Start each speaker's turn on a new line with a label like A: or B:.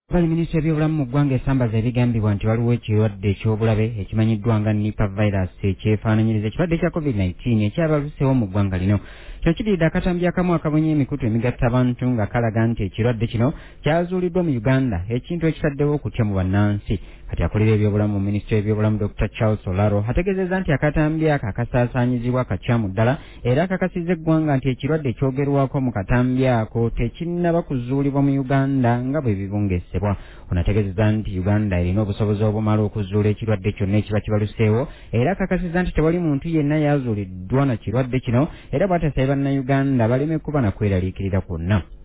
A: Pali Ministry by'obulamu mu ggwanga esambaza ebigambibwa nti waliwo ekirwadde eky'obulabe ekimanyiddwa nga Nipah virus ekyefaananyiriza ekirwadde kya COVID-19 ekyabaluseewo mu ggwanga lino. Kino kiddiridde akatambi akamu akabonye emikutu emigatta abantu nga kalaga nti ekirwadde kino kyazuuliddwa mu Uganda, ekintu ekitaddewo okutya mu bannansi. Kati akulira ebyobulamu mu Ministry y'ebyobulamu Dr. Charles Olaro ategeezezza nti akatambi ako akasaasaanyizibwa kakyamu ddala era akakasizza eggwanga nti ekirwadde ekyogerwako mu katambi ako tekinnaba kuzuulibwa mu Uganda nga bwe bibungesebwa. Ono ategeezezza nti Uganda erina obusobozi obumala okuzuula ekirwadde kyonna ekiba kibaluseewo era akakasizza nti tewali muntu yenna yazuuliddwa na kirwadde kino era bw'atasabye bannayuganda baleme kuba na kweraliikirira kwonna.